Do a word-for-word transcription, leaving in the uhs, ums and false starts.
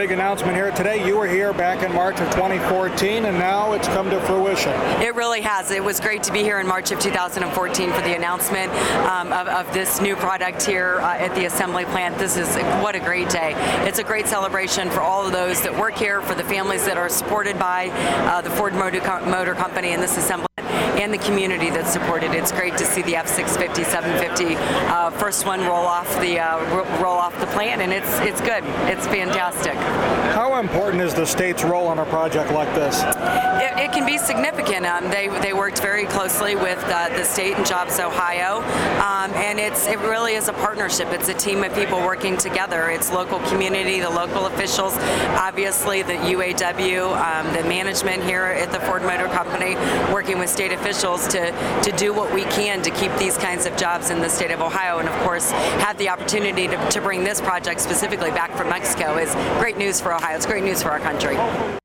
big announcement here today. You were here back in March of twenty fourteen, and now it's come to fruition. It really has. It was great to be here in March of two thousand fourteen for the announcement um, of, of this new product here uh, at the assembly plant. This is what a great day. It's a great celebration for all of those that work here, for the families that are supported by uh, the Ford Motor, Co- Motor Company and this assembly, and the community that's supported. It's great to see the F six fifty, seven fifty uh, first one roll off the uh, ro- roll off the plant, and it's it's good. It's fantastic. How important is the state's role on a project like this? It, it can be significant. Um, they they worked very closely with uh, the state and Jobs Ohio, um, and it's it really is a partnership. It's a team of people working together. It's local community, the local officials, obviously the U A W, um, the management here at the Ford Motor Company, working with state officials to, to do what we can to keep these kinds of jobs in the state of Ohio, and of course have the opportunity to, to bring this project specifically back from Mexico is great news for Ohio. It's great news for our country.